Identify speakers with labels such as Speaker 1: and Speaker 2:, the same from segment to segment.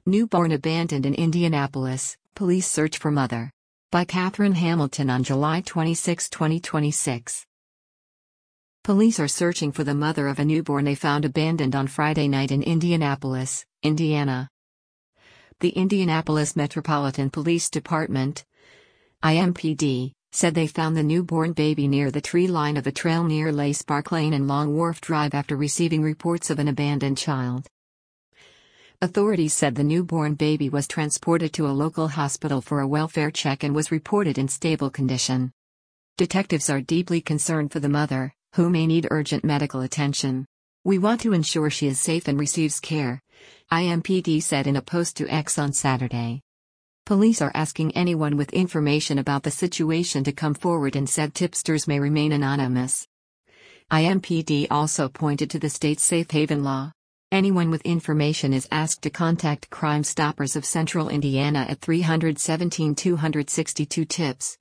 Speaker 1: Newborn abandoned in Indianapolis, police search for mother. By Catherine Hamilton on July 26, 2026. Police are searching for the mother of a newborn they found abandoned on Friday night in Indianapolis, Indiana. The Indianapolis Metropolitan Police Department, IMPD, said they found the newborn baby near the tree line of a trail near Lace Park Lane and Long Wharf Drive after receiving reports of an abandoned child. Authorities said the newborn baby was transported to a local hospital for a welfare check and was reported in stable condition. Detectives are deeply concerned for the mother, who may need urgent medical attention. We want to ensure she is safe and receives care, IMPD said in a post to X on Saturday. Police are asking anyone with information about the situation to come forward and said tipsters may remain anonymous. IMPD also pointed to the state's safe haven law. Anyone with information is asked to contact Crime Stoppers of Central Indiana at 317-262 tips.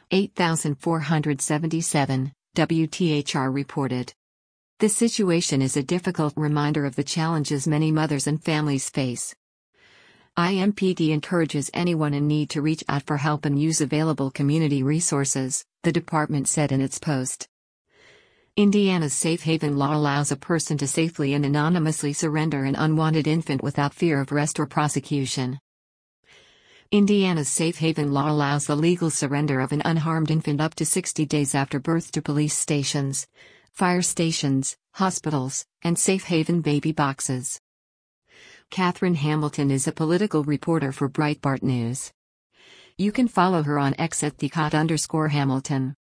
Speaker 1: 8477, WTHR reported. This situation is a difficult reminder of the challenges many mothers and families face. IMPD encourages anyone in need to reach out for help and use available community resources, the department said in its post. Indiana's safe haven law allows a person to safely and anonymously surrender an unwanted infant without fear of arrest or prosecution. Indiana's safe haven law allows the legal surrender of an unharmed infant up to 60 days after birth to police stations, fire stations, hospitals, and safe haven baby boxes. Catherine Hamilton is a political reporter for Breitbart News. You can follow her on X at @Hamilton.